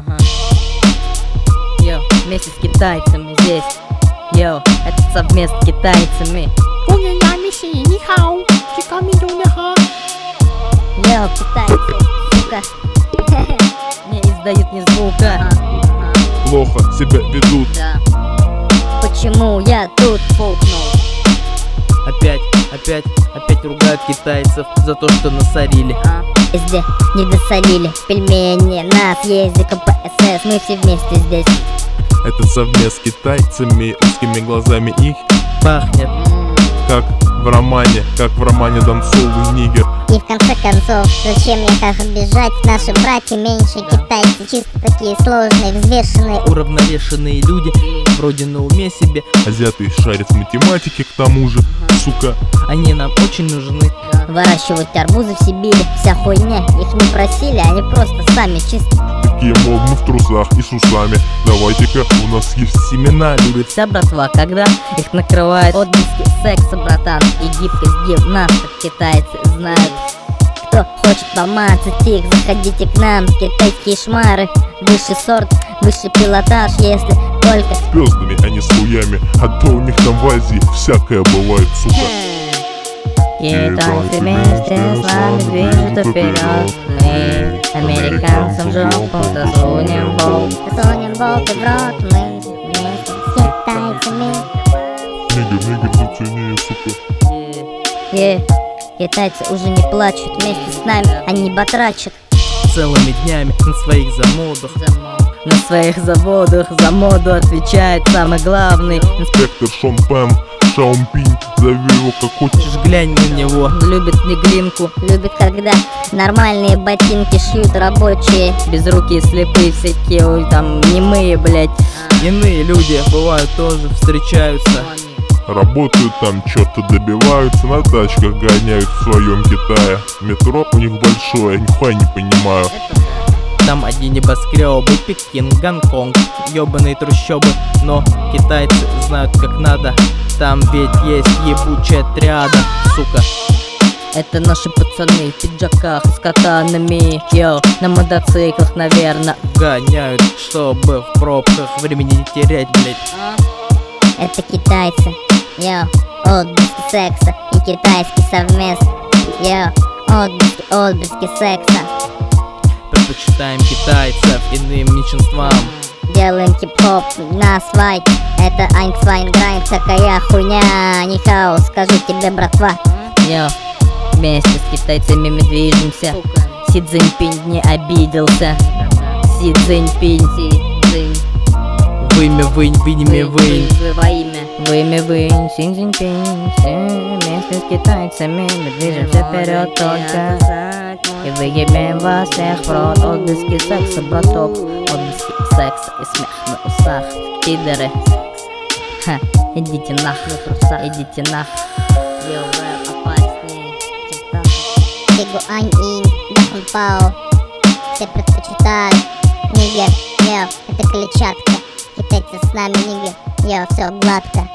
Ага. Йо, вместе с китайцами здесь. Йо, это совместно с китайцами. Йо, китайцы, сука. Не издают ни звука. Плохо себя ведут. Да. Почему я тут фукнул? Опять ругают китайцев за то, что насорили. Везде не досолили пельмени, нас ездит КПСС, мы все вместе здесь. Это совместно с китайцами, узкими глазами их Пахнет. как в романе «Донцовый нигер». И в конце концов, зачем мне как обижать? Наши братья меньше китайцы, чисто такие сложные, взвешенные, Уравновешенные люди, вроде на уме себе. Азиаты шарят в математике к тому же, сука. Они нам очень нужны. выращивают арбузы в Сибири. Вся хуйня, их не просили, они просто сами чисто. Такие мол, мы в трусах и с усами. Давайте-ка, у нас есть семена. Любит вся братва, когда их накрывает отблески секса, братан. И гибкость гимнасток китайцы знают. Кто хочет помацать их, заходите к нам. Китайские шмары, высший сорт, высший пилотаж, если только Звездами, а не с хуями. А то у них там в Азии всякое бывает, сука. Китайцы вместе с нами движутся вперед. Мы американцам жопу засунем болт. засунем болты в рот. Мы вместе с китайцами. Нигер, зацени, сука. Китайцы уже не плачут, вместе с нами они батрачат. Целыми днями на своих замодах. На своих заводах за моду отвечает самый главный. Инспектор Шон Пен, Шаомпинь, зови его как хочешь. Хочешь, глянь на него. Любит неглинку, Любит, когда нормальные ботинки шьют рабочие. безрукие, слепые, всякие, ой, там, немые, блять. Иные люди бывают тоже встречаются. Работают там, что-то добиваются, на тачках гоняют в своем Китае. Метро у них большое, нихуя не понимаю. Там одни небоскребы, Пекин, Гонконг, ёбаные трущобы. Но китайцы знают как надо. Там ведь есть ебучая триада, сука. Это наши пацаны в пиджаках с катанами. Йо, на мотоциклах, наверное. Гоняют, чтобы в пробках времени не терять, блять. Это китайцы. Йо, отблески секса и китайский совместно. Йо, отблески секса. Предпочитаем китайцев иным меньшинствам. Делаем хип-хоп на свай. Это Айнцвайн Грайн, всякая хуйня. Нихао, скажу тебе, братва. Йо, вместе с китайцами мы движемся. Си Цзиньпинь не обиделся. Си Цзиньпинь, Вымя, вынь, вынь. во имя. Вымя, вынь, Си Цзиньпинь. Все вместе с китайцами мы движемся вперед только. И выебем вас всех в рот. Отблески секса, браток. Отблески секса и смех на усах. Пидоры. Ха, идите нахуй, идите нахуй. Йо, рэп опаснее, чем так. Тигу Ань Инь, Дахун Пао. Все предпочитают нигер. Йо, это клетчатка. Китайцы с нами нигер. Йо, все гладко.